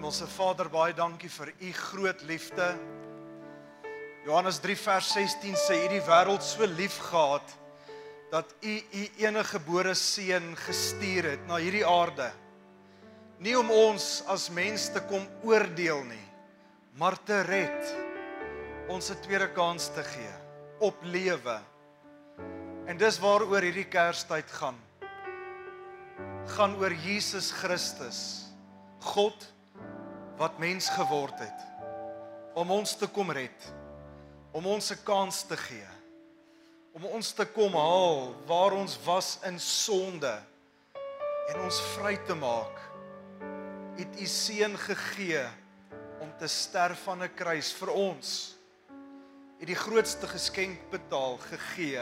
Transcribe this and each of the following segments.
Hemelse Vader, baie dankie vir u groot liefde. Johannes 3 vers 16 sê, u die wêreld so lief gehad, dat u enige gebore seun gestuur het na hierdie aarde. Nie om ons as mens te kom oordeel nie, maar te red, ons 'n tweede kans te gee, op lewe. En dis waaroor hierdie Kerstyd gaan. Gaan oor Jesus Christus, God wat mens geword het, om ons te kom red, om ons 'n kans te gee, om ons te kom haal waar ons was in sonde en ons vry te maak. Het u seun gegee om te sterf aan 'n kruis vir ons. Het die grootste geskenk betaal, gegee.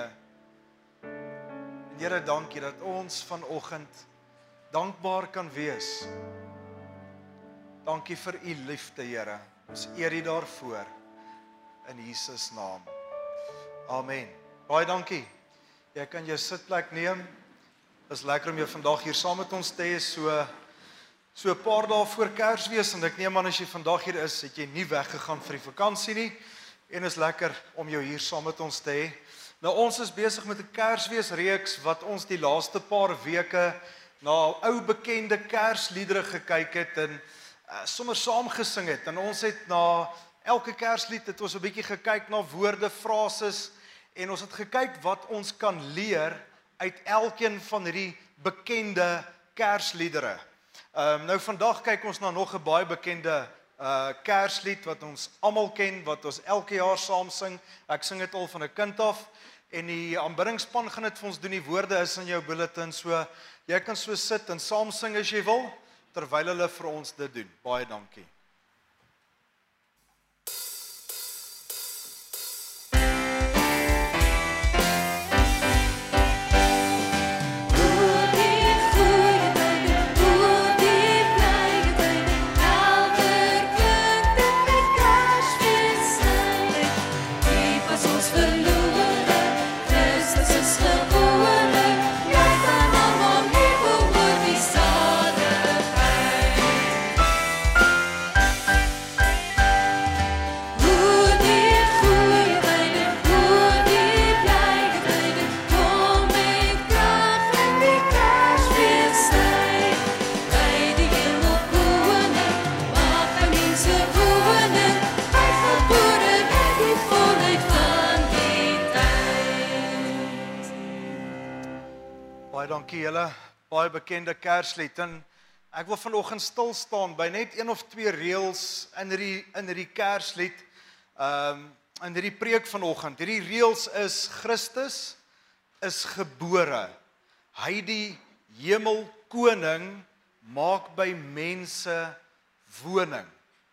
En Here, dankie dat ons vanoggend dankbaar kan wees. Dankie vir u liefde, Here. Ons eer u daarvoor. In Jesus naam. Amen. Baie dankie. Jy kan jou sitplek neem. Is lekker om jou vandag hier saam met ons te hê, so 'n paar dae voor Kersfees, en ek neem aan as jy vandag hier is, het jy nie weggegaan vir die vakansie nie, en is lekker om jou hier saam met ons te hê. Nou, ons is besig met 'n Kersfeesreeks wat ons die laaste paar weke na ou bekende Kersliedere gekyk het en sommer saam gesing het. En ons het na elke Kerslied het ons 'n bietjie gekyk na woorde, frases, en ons het gekyk wat ons kan leer uit elkeen van hierdie bekende Kersliedere. Nou vandag kyk ons na nog 'n baie bekende Kerslied wat ons almal ken, wat ons elke jaar saam sing. Ek sing dit al van 'n kind af, en die aanbiddingspan gaan dit vir ons doen. Die woorde is in jou bulletin, so jy kan so sit en saam sing as jy wil, terwyl hulle vir ons dit doen. Baie dankie. Dankie julle, baie bekende Kerslied, en ek wil vanoggend stil staan by net een of twee reëls in hierdie Kerslied, in hierdie preek vanoggend. Hierdie reëls is: Christus is gebore. Hy die hemelkoning maak by mense woning.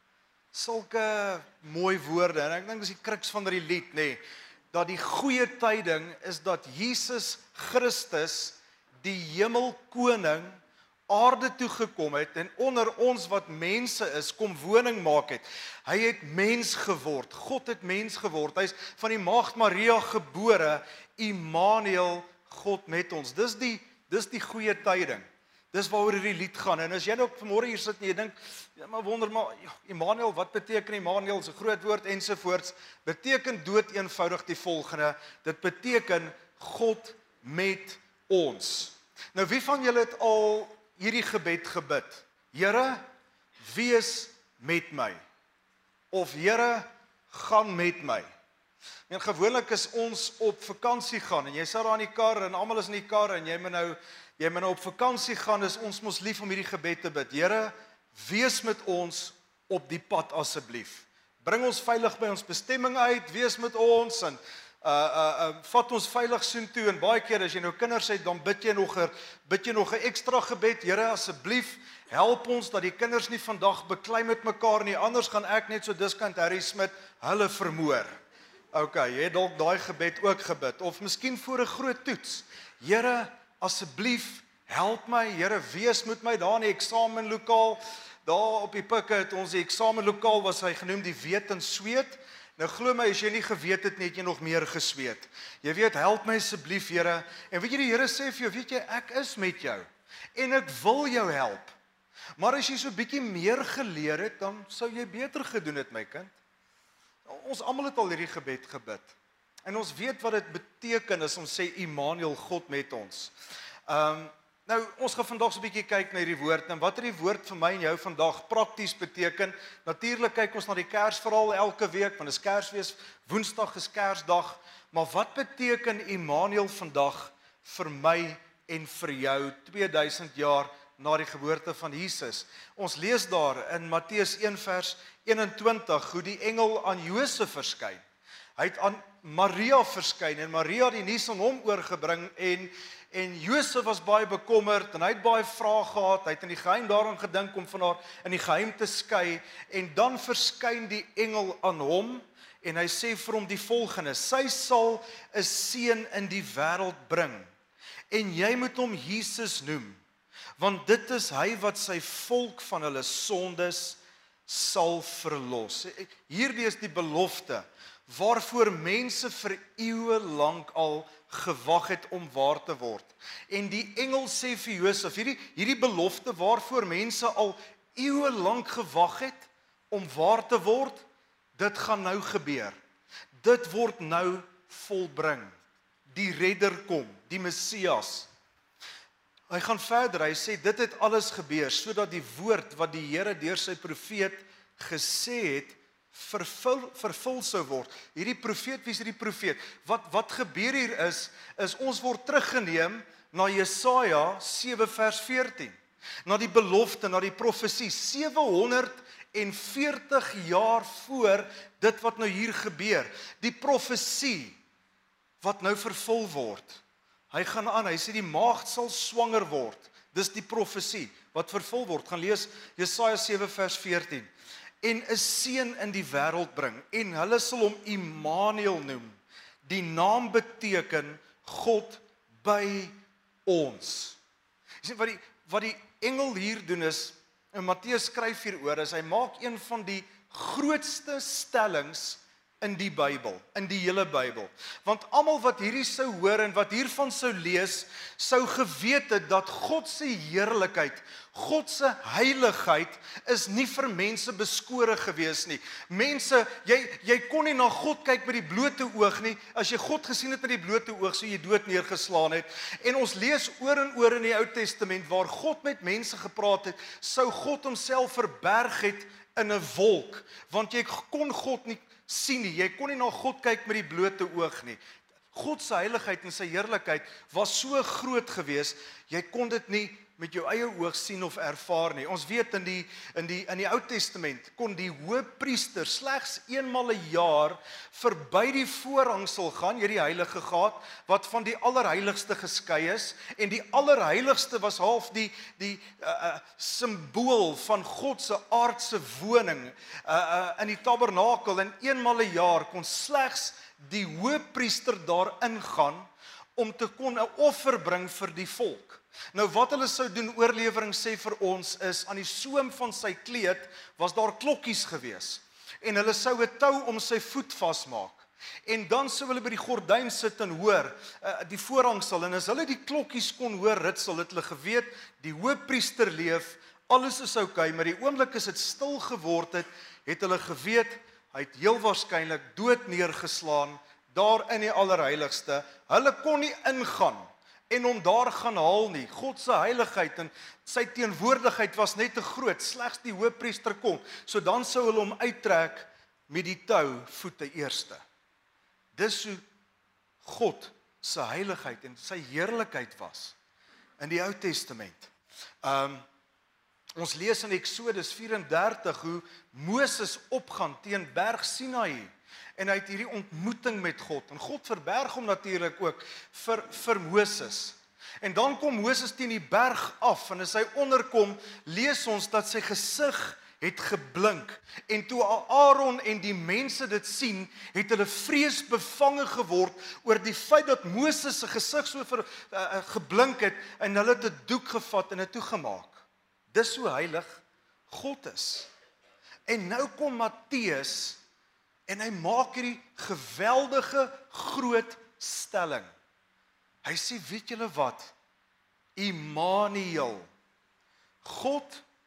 Sulke mooi woorde, en ek dink dis die kruks van hierdie lied, nê, dat die goeie tyding is dat Jesus Christus, die hemelkoning, aarde toe gekom het en onder ons wat mense is, kom woning maak het. Hy het mens geword, God het mens geword, hy is van die maagd Maria gebore, Immanuel, God met ons. Dis die goeie tyding. Dis waaroor hierdie lied gaan. En as jy nou vanmôre hier sit en jy dink, ja, maar wonder maar, Immanuel, wat beteken Immanuel? Is 'n groot woord ensovoorts. Beteken dood eenvoudig die volgende: dit beteken God met ons. Nou, wie van julle het al hierdie gebed gebid? Here, wees met my. Of Here, gaan met my. En gewoonlik is ons op vakansie gaan, en jy sit daar in die kar, en almal is in die kar, en jy moet nou op vakansie gaan, is ons mos lief om hierdie gebed te bid. Here, wees met ons op die pad asseblief. Bring ons veilig by ons bestemming uit, wees met ons, en vat ons veilig soontoe. En baie keer as jy nou kinders het, dan bid jy nog 'n ekstra gebed. Here, asseblief help ons dat die kinders nie vandag beklei met mekaar nie, anders gaan ek net so diskant Harry Smit hulle vermoor. Okay, jy het dalk daai gebed ook gebid, of miskien voor 'n groot toets. Here, asseblief help my. Here, wees met my daar in die eksamenlokaal. Daar op die pikke het ons die eksamenlokaal, was hy genoem die weet en sweet. Nou glo my, as jy nie geweet het nie, het jy nog meer gesweet. Jy weet, help my asseblief, Here. En weet jy, die Here sê vir jou, weet jy, ek is met jou. En ek wil jou help. Maar as jy so 'n bietjie meer geleer het, dan sou jy beter gedoen het, my kind. Ons almal het al hierdie gebed gebid. En ons weet wat dit beteken as ons sê Immanuel, God met ons. Nou, ons gaan vandag so 'n bietjie kyk na hierdie woord en wat die woord vir my en jou vandag prakties beteken. Natuurlik kyk ons na die Kersverhaal elke week, want dit is Kersfees, Woensdag is Kersdag, maar wat beteken Immanuel vandag vir my en vir jou 2000 jaar na die geboorte van Jesus? Ons lees daar in Matteus 1 vers 21 hoe die engel aan Josef verskyn. Hy het aan Maria verskyn en Maria het die nuus aan hom oorgebring en Josef was baie bekommerd en hy het baie vrae gehad. Hy het in die geheim daaraan gedink om van haar in die geheim te skei en dan verskyn die engel aan hom en hy sê vir hom die volgende: sy sal 'n seun in die wêreld bring en jy moet hom Jesus noem, want dit is hy wat sy volk van hulle sondes sal verlos. Hierdie is die belofte waarvoor mense vir eeue lank al gewag het om waar te word. En die engel sê vir Josef, hierdie belofte waarvoor mense al eeue lank gewag het om waar te word, dit gaan nou gebeur. Dit word nou volbring. Die redder kom, die Messias. Hy gaan verder, hy sê dit het alles gebeur sodat die woord wat die Here deur sy profeet gesê het vervul sou word. Hierdie profeet, wie is hierdie profeet? Wat gebeur hier is ons word teruggeneem na Jesaja 7 vers 14. Na die belofte, na die profesie 740 jaar voor dit wat nou hier gebeur. Die profesie wat nou vervul word. Hy gaan aan, hy sê die maagd sal swanger word. Dis die profesie wat vervul word. Gaan lees Jesaja 7 vers 14. En 'n seun in die wêreld bring en hulle sal hom Immanuel noem. Die naam beteken God by ons. Jy sien wat die engel hier doen is, en Matteus skryf hieroor, is hy maak een van die grootste stellings in die Bybel, in die hele Bybel. Want almal wat hierdie sou hoor en wat hiervan sou lees, sou geweet het dat God se heerlikheid, God se heiligheid is nie vir mense beskore gewees nie. Mense, jy kon nie na God kyk met die blote oog nie. As jy God gesien het met die blote oog, sou jy dood neergeslaan het. En ons lees oor en oor in die Ou Testament waar God met mense gepraat het, sou God homself verberg het in 'n wolk, want jy kon God nie sien nie. Jy kon nie na God kyk met die blote oog nie. God se heiligheid en sy heerlikheid was so groot geweest, jy kon dit nie met jou eie oog sien of ervaar nie. Ons weet in die Ou Testament kon die hoëpriester slegs eenmal 'n jaar verby die voorhangsel gaan, hierdie heilige gat wat van die allerheiligste geskei is, en die allerheiligste was half die simbool van God se aardse woning in die tabernakel, en eenmal 'n jaar kon slegs die hoëpriester daar ingaan om te kon 'n offer bring vir die volk. Nou wat hulle sou doen, oorlewering sê vir ons, is aan die soem van sy kleed was daar klokkies gewees. En hulle sou 'n tou om sy voet vasmaak. En dan sou hulle by die gordyn sit en hoor, die voorhangsel, en as hulle die klokkies kon hoor ritsel, het hulle geweet, die hoëpriester leef, alles is oukei, maar die oomblik as dit stil geword het hulle geweet, hy het heel waarskynlik dood neergeslaan, daar in die allerheiligste. Hulle kon nie ingaan en hom daar gaan haal nie. God se heiligheid en sy teenwoordigheid was net te groot, slegs die hoëpriester kon. So dan sou hulle hom uittrek met die tou voete eerste. Dis hoe God se heiligheid en sy heerlikheid was in die Ou Testament. Ons lees in Eksodus 34 hoe Moses opgaan teen berg Sinaï. En hy het hierdie ontmoeting met God. En God verberg hom natuurlik ook vir Moses. En dan kom Moses teen die berg af. En as hy onderkom, lees ons dat sy gesig het geblink. En toe Aaron en die mense dit sien, het hulle vreesbevange geword oor die feit dat Moses se gesig so geblink het, en hulle het 'n doek gevat en dit toegemaak. Dis hoe heilig God is. En nou kom Matteus en hy maak hierdie geweldige groot stelling. Hy sê, weet julle wat? Immanuel, God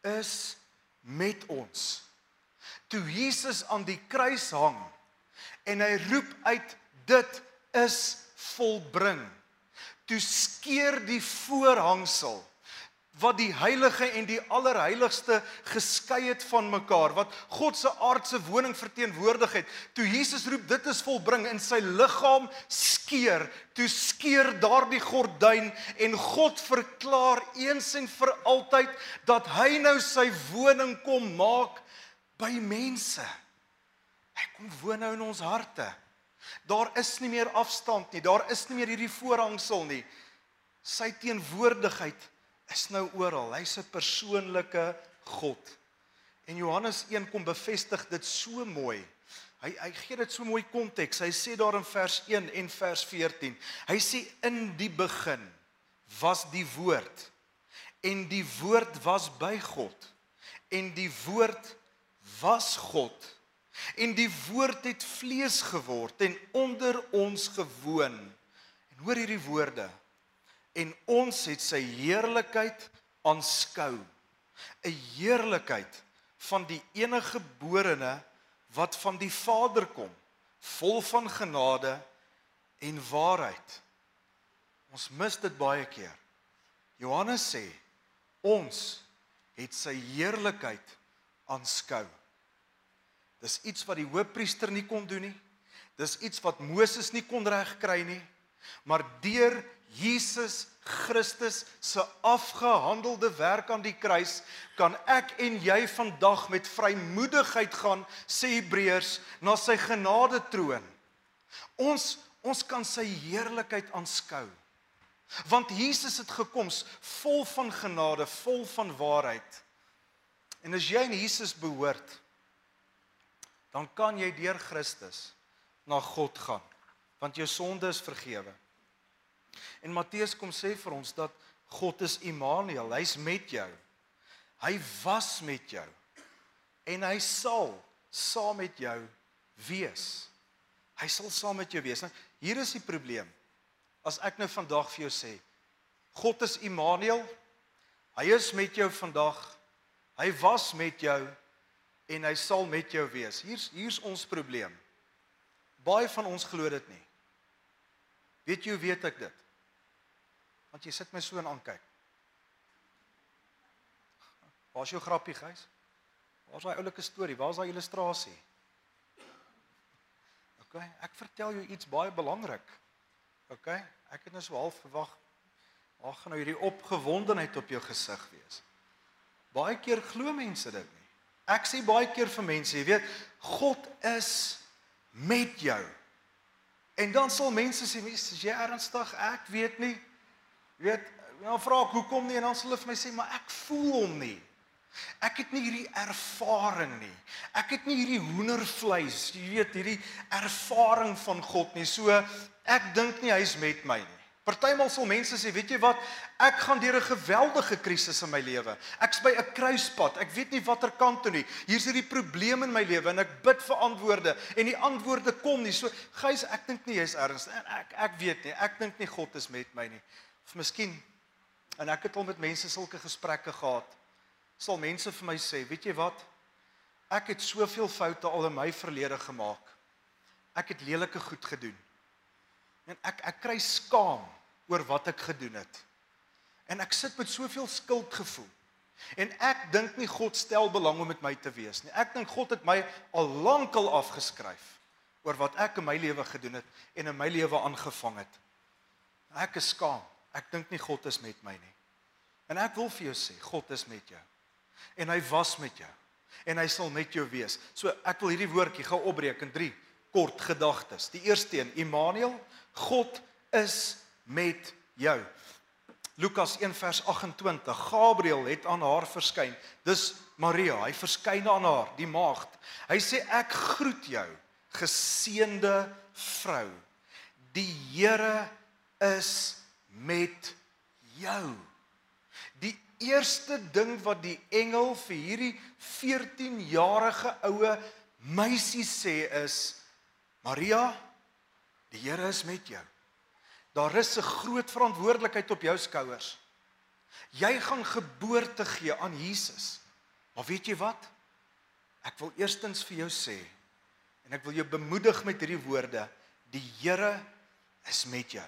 is met ons. Toe Jesus aan die kruis hang en hy roep uit, dit is volbring. Toe skeer die voorhangsel wat die heilige en die allerheiligste geskei het van mekaar, wat God se aardse woning verteenwoordig het. Toe Jesus roep, dit is volbring, en sy liggaam skeer, toe skeer daardie gordyn en God verklaar eens en vir altyd dat hy nou sy woning kom maak by mense. Hy kom woon nou in ons harte. Daar is nie meer afstand nie, daar is nie meer hierdie voorhangsel nie. Sy teenwoordigheid is nou oral. Hy's 'n persoonlike God. En Johannes 1 kom bevestig dit so mooi. Hy gee dit so mooi konteks. Hy sê daar in vers 1 en vers 14. Hy sê in die begin was die woord en die woord was by God en die woord was God en die woord het vlees geword en onder ons gewoon. En hoor hierdie woorde. En ons het sy heerlikheid aanskou. 'n Heerlikheid van die eniggeborene wat van die Vader kom, vol van genade en waarheid. Ons mis dit baie keer. Johannes sê, ons het sy heerlikheid aanskou. Dis iets wat die hoofpriester nie kon doen nie. Dis iets wat Moses nie kon regkry nie. Maar deur Jesus Christus se afgehandelde werk aan die kruis, kan ek en jy vandag met vrymoedigheid gaan, sê Hebreërs, na sy genade troon. Ons kan sy heerlikheid aanskou. Want Jesus het gekom, vol van genade, vol van waarheid. En as jy in Jesus behoort, dan kan jy deur Christus na God gaan, want jou sonde is vergewe. En Matteus kom sê vir ons dat God is Immanuel, hy's met jou. Hy was met jou. En hy sal saam met jou wees. Hy sal saam met jou wees. Nou, hier is die probleem. As ek nou vandag vir jou sê, God is Immanuel, hy is met jou vandag, hy was met jou, en hy sal met jou wees. Hier's ons probleem. Baie van ons glo dit nie. Weet jy hoe weet ek dit? Want jy sit my so en aankyk. Waar's jou grappie, Gys? Waar's daai oulike storie? Waar's daai illustrasie? Okay, ek vertel jou iets baie belangrik. Okay, ek het nou so half verwag, waar gaan nou hierdie opgewondenheid op jou gesig wees? Baie keer glo mense dit nie. Ek sê baie keer vir mense, jy weet, God is met jou. En dan sal mense sê, is jy ernstig? Ek weet nie. Jy weet, dan vra ek, hoekom nie? En dan sal hulle vir my sê, maar ek voel hom nie. Ek het nie hierdie ervaring nie. Ek het nie hierdie hoendervleis, jy weet, hierdie ervaring van God nie. So, ek dink nie hy is met my nie. Partymal sal mense sê, weet jy wat, ek gaan deur 'n geweldige krisis in my lewe. Ek's by 'n kruispunt. Ek weet nie watter kant toe nie. Hier's hierdie probleem in my lewe en ek bid vir antwoorde en die antwoorde kom nie. So, Gys, ek dink nie jy's ernstig. Ek weet nie. Ek dink nie God is met my nie. Of miskien, en ek het al met mense sulke gesprekke gehad, sal mense vir my sê, weet jy wat? Ek het soveel foute al in my verlede gemaak. Ek het lelike goed gedoen. En ek kry skaam oor wat ek gedoen het. En ek sit met soveel skuldgevoel. En ek dink nie God stel belang om met my te wees nie. Ek dink God het my al lankal afgeskryf oor wat ek in my lewe gedoen het en in my lewe aangevang het. Ek is skaam. Ek dink nie God is met my nie. En ek wil vir jou sê, God is met jou. En hy was met jou. En hy sal met jou wees. So ek wil hierdie woordjie gou opbreek in 3 kort gedagtes. Die eerste een, Immanuel, God is met jou. Lukas 1 vers 28, Gabriël het aan haar verskyn. Dis Maria, hy verskyn aan haar, die maagd. Hy sê, ek groet jou, geseënde vrou. Die Here is met jou. Die eerste ding wat die engel vir hierdie 14-jarige oue meisie sê is, Maria, die Here is met jou. Daar is 'n groot verantwoordelikheid op jou skouers. Jy gaan geboorte gee aan Jesus. Maar weet jy wat? Ek wil eerstens vir jou sê, en ek wil jou bemoedig met hierdie woorde, die Here is met jou.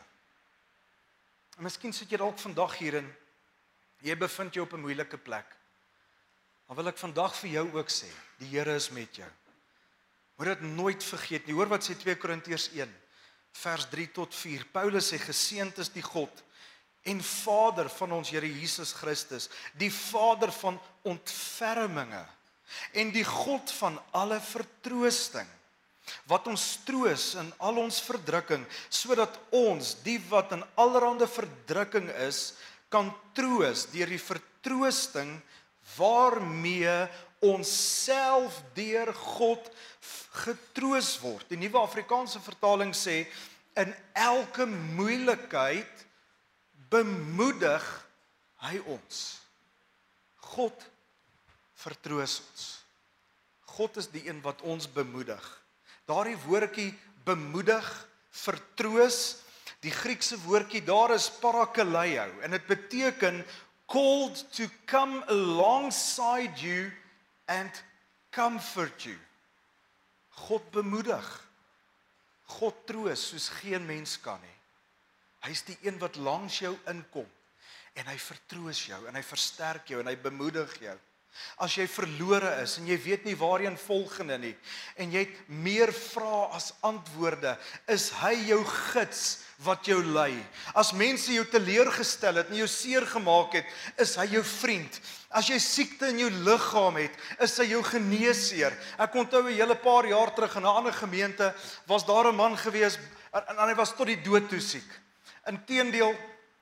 En miskien sit jy dalk vandag hier en jy bevind jou op 'n moeilike plek. Dan wil ek vandag vir jou ook sê, die Here is met jou. Moet dit nooit vergeet nie. Hoor wat sê 2 Korintiërs 1, vers 3 tot 4. Paulus sê, geseënd is die God en Vader van ons Here Jesus Christus, die Vader van ontferminge en die God van alle vertroosting, wat ons troos in al ons verdrukking, sodat ons, die wat in allerhande verdrukking is, kan troos deur die vertroosting waarmee ons self deur God getroos word. Die Nuwe Afrikaanse vertaling sê, in elke moeilikheid bemoedig hy ons. God vertroos ons. God is die een wat ons bemoedig. Daardie woordjie bemoedig, vertroos, die Griekse woordjie daar is parakaleo en dit beteken called to come alongside you and comfort you. God bemoedig. God troos soos geen mens kan nie. Hy is die een wat langs jou inkom en hy vertroos jou en hy versterk jou en hy bemoedig jou. As jy verlore is en jy weet nie waarheen volgende nie en jy het meer vrae as antwoorde, is hy jou gids wat jou lei. As mense jou teleurgestel het en jou seer gemaak het, is hy jou vriend. As jy siekte in jou liggaam het, is hy jou geneesheer. Ek onthou 'n hele paar jaar terug in 'n ander gemeente was daar 'n man gewees en hy was tot die dood toe siek. Inteendeel,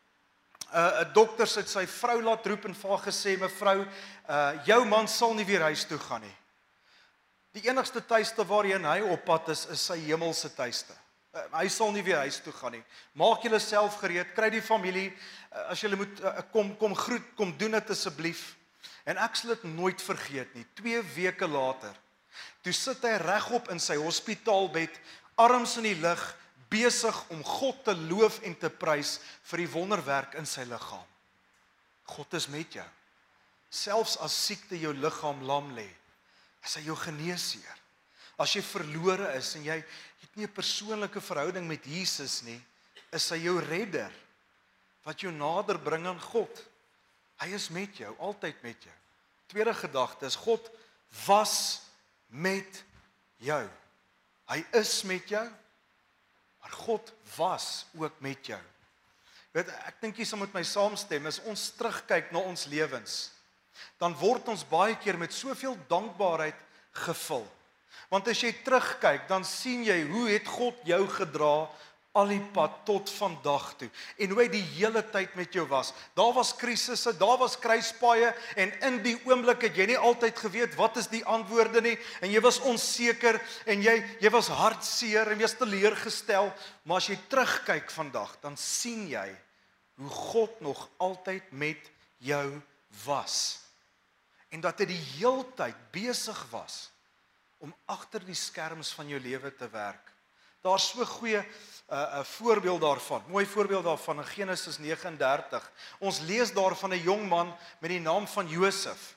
'n dokter het sy vrou laat roep en vir haar gesê, mevrou, jou man sal nie weer huis toe gaan nie. Die enigste tuiste waarheen hy op pad is sy hemelse tuiste. Hy sal nie weer huis toe gaan nie. Maak julle self gereed, kry die familie, as julle moet kom groet, kom doen dit asseblief. En ek sal dit nooit vergeet nie. 2 weke later, toe sit hy regop in sy hospitaalbed, arms in die lug, besig om God te loof en te prys vir die wonderwerk in sy liggaam. God is met jou. Selfs as siekte jou liggaam lam lê, is hy jou geneesheer. As jy verlore is en jy het nie 'n persoonlike verhouding met Jesus nie, is hy jou redder wat jou nader bring aan God. Hy is met jou, altyd met jou. Tweede gedagte is God was met jou. Hy is met jou, maar God was ook met jou. Weet, ek dink jy sal met my saamstem, as ons terugkyk na ons lewens, dan word ons baie keer met soveel dankbaarheid gevul. Want as jy terugkyk, dan sien jy hoe het God jou gedra al die pad tot vandag toe. En hoe hy die hele tyd met jou was. Daar was krisisse, daar was kruispaaie en in die oomblik het jy nie altyd geweet wat is die antwoorde nie en jy was onseker en jy was hartseer en jy was teleurgestel, maar as jy terugkyk vandag, dan sien jy hoe God nog altyd met jou was. En dat hy die heeltyd besig was om agter die skerms van jou lewe te werk. Daar's so 'n goeie voorbeeld daarvan, mooi voorbeeld daarvan in Genesis 39. Ons lees daar van 'n jong man met die naam van Josef.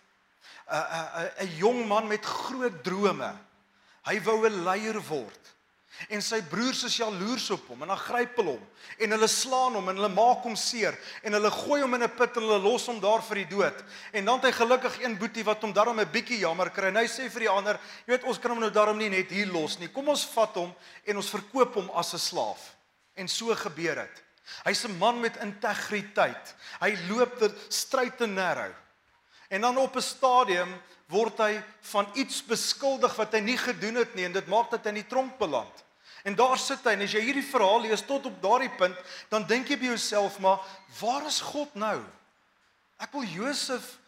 'n Jong man met groot drome. Hy wou 'n leier word. En sy broers is jaloers op hom en dan gryp hulle hom en hulle slaan hom en hulle maak hom seer en hulle gooi hom in 'n put en hulle los hom daar vir die dood. En dan het hy gelukkig een boetie wat hom daarom 'n bietjie jammer kry en hy sê vir die ander, jy weet, ons kan hom nou daarom nie net hier los nie. Kom ons vat hom en ons verkoop hom as 'n slaaf. En so gebeur dit. Hy's 'n man met integriteit. Hy loop die stryd en narrow. En dan op 'n stadium word hy van iets beskuldig wat hy nie gedoen het nie en dit maak dat hy in die tronk beland. En daar sit hy en as jy hierdie verhaal lees tot op daardie punt, dan dink jy by jouself, maar waar is God nou? Ek wil Josef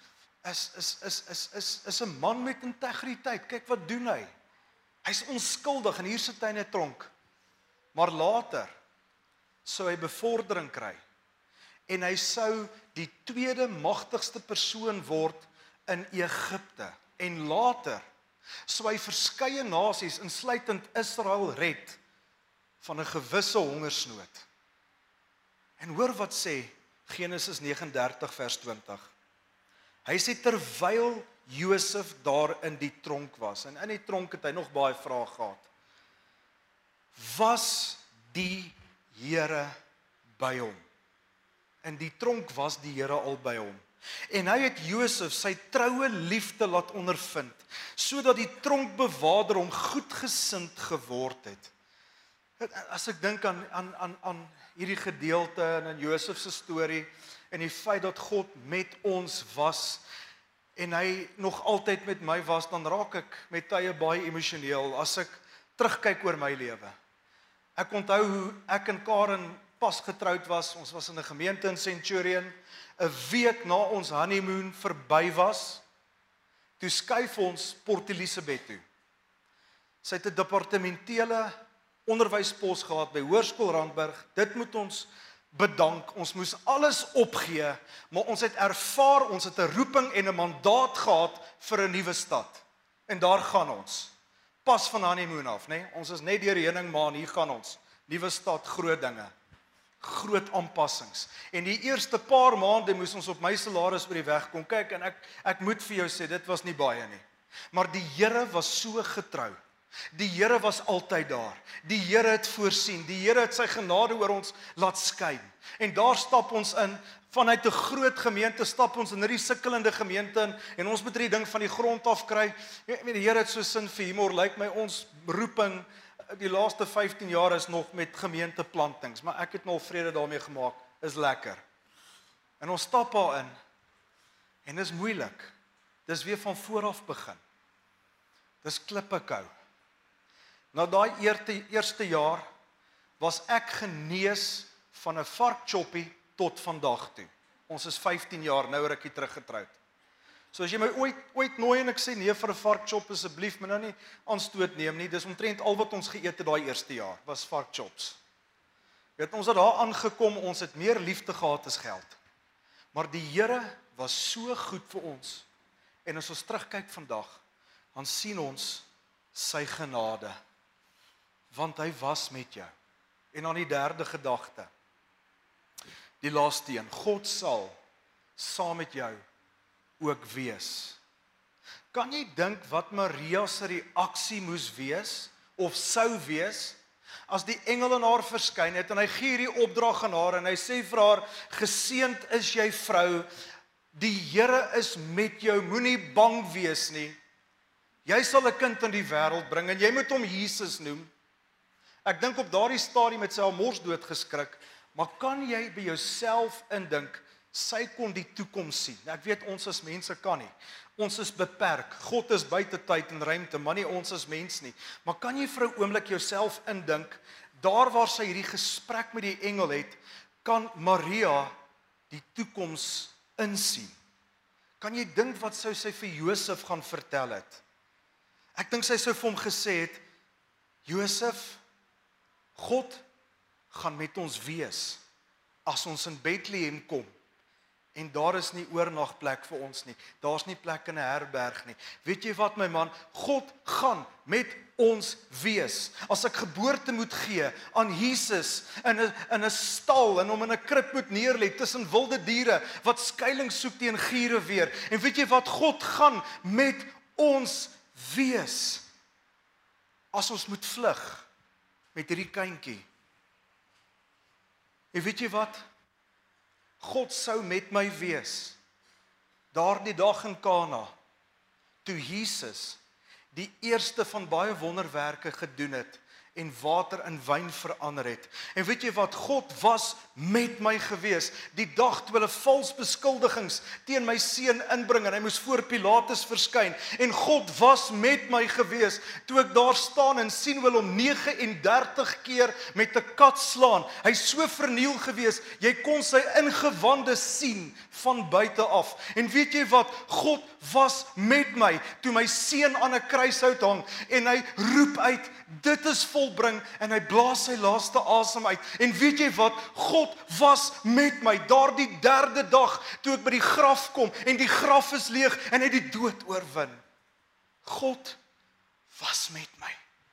is 'n man met integriteit. Kyk wat doen hy. Hy's onskuldig en hier sit hy in 'n tronk. Maar later sou hy bevordering kry. En hy sou die tweede magtigste persoon word in Egipte. En later sou hy verskeie nasies, insluitend Israel, red van 'n gewisse hongersnood. En hoor wat sê Genesis 39 vers 20. Hy sê terwyl Josef daar in die tronk was. En in die tronk het hy nog baie vrae gehad. Was die Here by hom? In die tronk was die Here al by hom. En hy het Josef sy troue liefde laat ondervind, sodat die tronkbewaarder hom goedgesind geword het. As ek dink aan hierdie gedeelte en aan Josef se storie en die feit dat God met ons was en hy nog altyd met my was, dan raak ek met tye baie emosioneel as ek terugkyk oor my lewe. Ek onthou hoe ek en Karen pas getroud was. Ons was in 'n gemeente in Centurion. 'n Week na ons honeymoon verby was, toe skuif ons Port Elizabeth toe. Sy het 'n departementele onderwyspos gehad by Hoërskool Randburg. Dit moet ons bedank. Ons moes alles opgee, maar ons het ervaar, ons het 'n roeping en 'n mandaat gehad vir 'n nuwe stad. En daar gaan ons. Pas van honeymoon af, né? Ons is net deur Heuningmaan, hier gaan ons. Nuwe stad, groot dinge. Groot aanpassings. En die eerste paar maande moes ons op my salaris oor die weg kom kyk en ek moet vir jou sê, dit was nie baie nie. Maar die Here was so getrou. Die Here was altyd daar. Die Here het voorsien. Die Here het sy genade oor ons laat skyn. En daar stap ons in, vanuit 'n groot gemeente stap ons in hierdie sukkelende gemeente in, en ons moet hierdie ding van die grond af kry. Ek weet die Here het so sin vir humor, lyk my ons roeping die laaste 15 jaar is nog met gemeenteplantings, maar ek het nou al vrede daarmee gemaak, is lekker. En ons stap daarin, en dis moeilik. Dis weer van voor af begin. Dis klippekou. Na daai eerste jaar was ek genees van 'n varkchoppie tot vandag toe. Ons is 15 jaar nou rukkie teruggetroud. So as jy my ooit nooi en ek sê nee vir 'n varkchop asseblief, maar nou nie aanstoot neem nie. Dis omtrent al wat ons geëet het daai eerste jaar, was varkchops. Weet ons het daar aangekom, ons het meer liefde gehad as geld. Maar die Here was so goed vir ons. En as ons terugkyk vandag, dan sien ons sy genade. Want hy was met jou. En dan die derde gedagte. Die laaste een, God sal saam met jou ook wees. Kan jy dink wat Maria se reaksie moes wees, of sou wees, as die engel aan haar verskyn het, en hy gee hierdie opdrag aan haar, en hy sê vir haar, geseënd is jy vrou, die Here is met jou, moenie bang wees nie, jy sal 'n kind in die wêreld bring, en jy moet hom Jesus noem. Ek dink op daardie stadium het sy al morsdood geskrik, maar kan jy by jouself indink, sy kon die toekoms sien. Ek weet ons as mense kan nie. Ons is beperk. God is buite tyd en ruimte, maar nie ons as mens nie. Maar kan jy vir 'n oomblik jouself indink, daar waar sy hierdie gesprek met die engel het, kan Maria die toekoms insien? Kan jy dink wat sou sy vir Josef gaan vertel het? Ek dink sy sou vir hom gesê het, Josef, God gaan met ons wees as ons in Bethlehem kom. En daar is nie oornagplek vir ons nie. Daar's nie plek in 'n herberg nie. Weet jy wat my man, God gaan met ons wees. As ek geboorte moet gee aan Jesus in 'n stal en hom in 'n krib moet neerlê tussen wilde diere wat skuilings soek teen giere weer. En weet jy wat, God gaan met ons wees. As ons moet vlug met hierdie kindjie. En weet jy wat? God sou met my wees. Daardie dag in Kana, toe Jesus die eerste van baie wonderwerke gedoen het en water in wyn verander het. En weet jy wat? God was met my gewees. Die dag toe hulle vals beskuldigings teen my seun inbring en hy moes voor Pilatus verskyn. En God was met my gewees toe ek daar staan en sien hoe hulle hom 39 keer met 'n kat slaan. Hy's so verniel gewees, jy kon sy ingewande sien van buite af. En weet jy wat? God was met my toe my seun aan 'n kruishout hang en hy roep uit, dit is volbring, en hy blaas sy laaste asem uit. En weet jy wat? God was met my daardie derde dag toe ek by die graf kom en die graf is leeg en hy die dood oorwin. God was met my.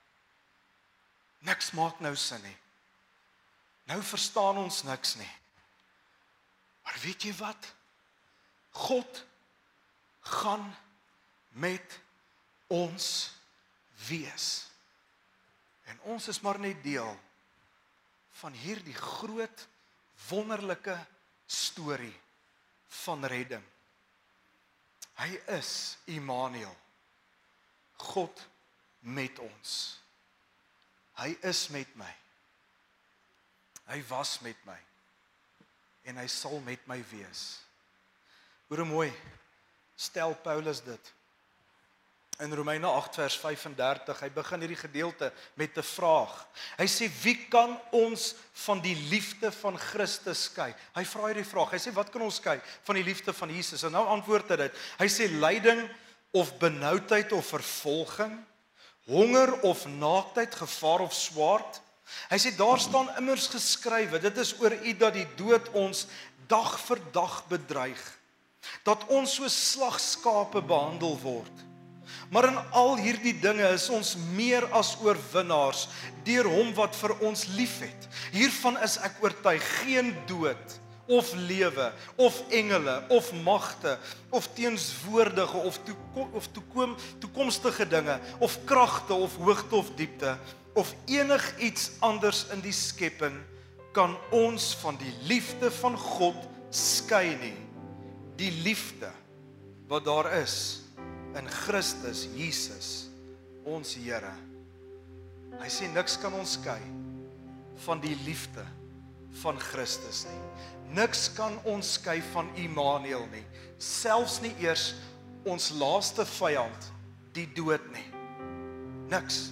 Niks maak nou sin nie. Nou verstaan ons niks nie. Maar weet jy wat? God gaan met ons wees. En ons is maar net deel van hierdie groot, wonderlike storie van redding. Hy is Immanuel, God met ons. Hy is met my. Hy was met my. En hy sal met my wees. Hoor mooi, stel Paulus dit. In Romeine 8 vers 35, hy begin hierdie gedeelte met 'n vraag. Hy sê, wie kan ons van die liefde van Christus skei? Hy vra hierdie vraag, hy sê, wat kan ons skei van die liefde van Jesus? En nou antwoord hy dit. Hy sê, lyding of benoudheid of vervolging, honger of naaktheid, gevaar of swaard. Hy sê, daar staan immers geskrywe, dit is oor u dat die dood ons dag vir dag bedreig, dat ons so slagskape behandel word. Maar in al hierdie dinge is ons meer as oorwinnaars deur hom wat vir ons liefhet. Hiervan is ek oortuig, geen dood of lewe of engele of magte of teenswoordige of toekomstige dinge of kragte of hoogte of diepte of enigiets anders in die skepping kan ons van die liefde van God skei nie. Die liefde wat daar is in Christus Jesus, ons Here. Hy sê niks kan ons skei van die liefde van Christus nie. Niks kan ons skei van Immanuel nie. Selfs nie eers ons laaste vyand, die dood nie. Niks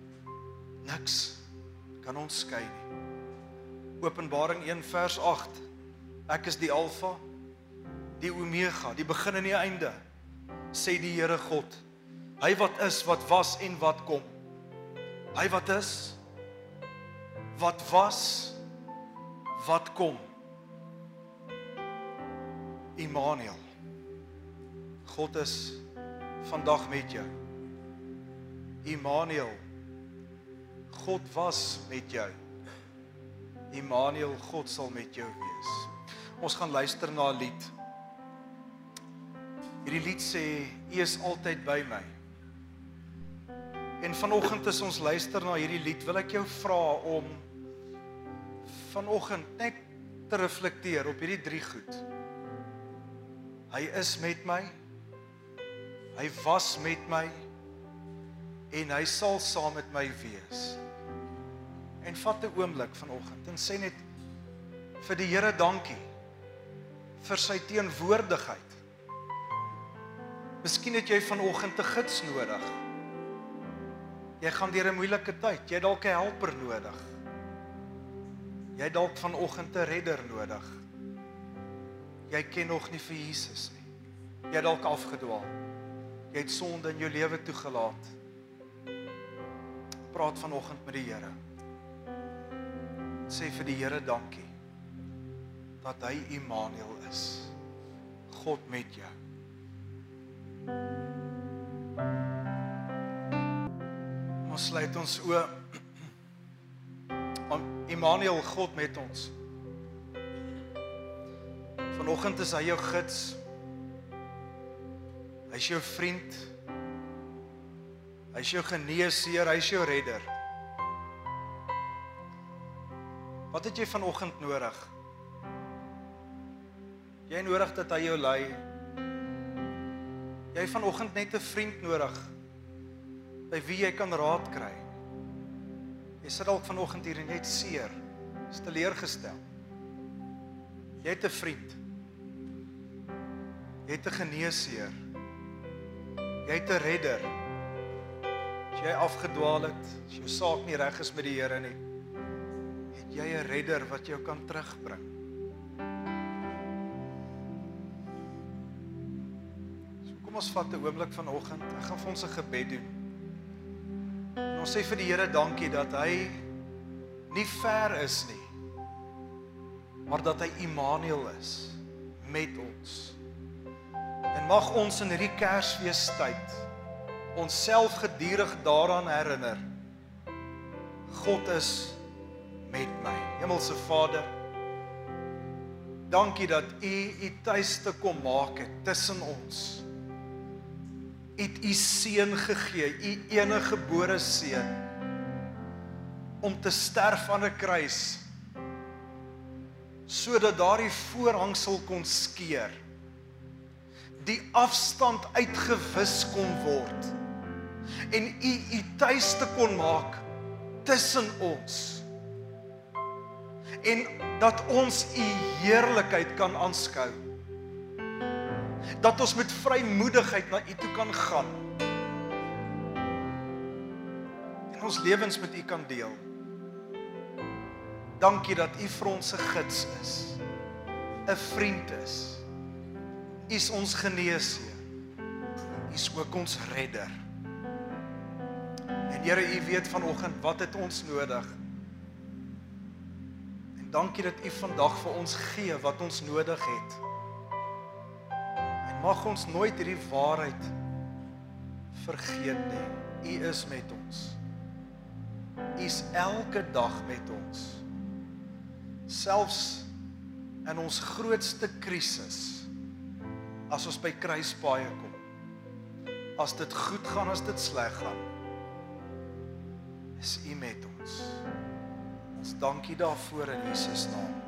kan ons skei nie. Openbaring 1 vers 8. Ek is die Alfa, die Omega, die begin en die einde, sê die Here God. Hy wat is, wat was en wat kom. Hy wat is, wat was, wat kom. Immanuel. God is vandag met jou. Immanuel. God was met jou. Immanuel, God sal met jou wees. Ons gaan luister na 'n lied. Hierdie lied sê, U is altyd by my. En vanoggend as ons luister na hierdie lied, wil ek jou vra om vanoggend net te reflekteer op hierdie 3 goed. Hy is met my, hy was met my, en hy sal saam met my wees. En vat 'n oomblik vanoggend en sê net vir die Here dankie vir sy teenwoordigheid. Miskien het jy vanoggend 'n gids nodig. Jy gaan deur 'n moeilike tyd, jy het dalk 'n helper nodig. Jy het dalk vanoggend 'n redder nodig. Jy ken nog nie vir Jesus nie. Jy het dalk afgedwaal. Jy het sonde in jou lewe toegelaat. Praat vanoggend met die Here. Sê vir die Here dankie dat hy Immanuel is. God met jou. Ons sluit ons oë. Immanuel, God met ons. Vanoggend is hy jou gids. Hy is jou vriend. Hy is jou geneesheer, hy is jou redder. Wat het jy vanoggend nodig? Jy nodig dat hy jou lei. Jy het vanoggend net 'n vriend nodig by wie jy kan raad kry. Jy sit dalk vanoggend hier net seer, is teleurgestel. Jy het 'n vriend. Jy het 'n geneesheer. Jy het 'n redder. As jy afgedwaal het, as jou saak nie reg is met die Here nie, het jy 'n redder wat jou kan terugbring. So kom ons vat 'n oomblik vanoggend. Ek gaan vir ons 'n gebed doen. En ons sê vir die Here dankie dat hy nie ver is nie, maar dat hy Immanuel is met ons. En mag ons in hierdie Kersfeestyd onsself gedurig daaraan herinner. God is met my. Hemelse Vader, dankie dat U tuiste kom maak het tussen ons. het U seun gegee, U enige gebore seun, om te sterf aan 'n kruis, sodat daardie voorhangsel kon skeur, die afstand uitgewis kon word, en U tuiste kon maak tussen ons, en dat ons U heerlikheid kan aanskou, dat ons met vrymoedigheid na U toe kan gaan, en ons lewens met U kan deel. Dankie dat U vir ons 'n gids is, 'n vriend is. U is ons geneesheer. U is ook ons redder. En Here, U weet vanoggend wat het ons nodig. En dankie dat U vandag vir ons gee wat ons nodig het. En mag ons nooit hierdie waarheid vergeet nie. U is met ons. U is elke dag met ons. Selfs in ons grootste krisis, as ons by kruispaaie kom, as dit goed gaan, as dit sleg gaan, is U met ons. Ons dankie daarvoor in Jesus naam.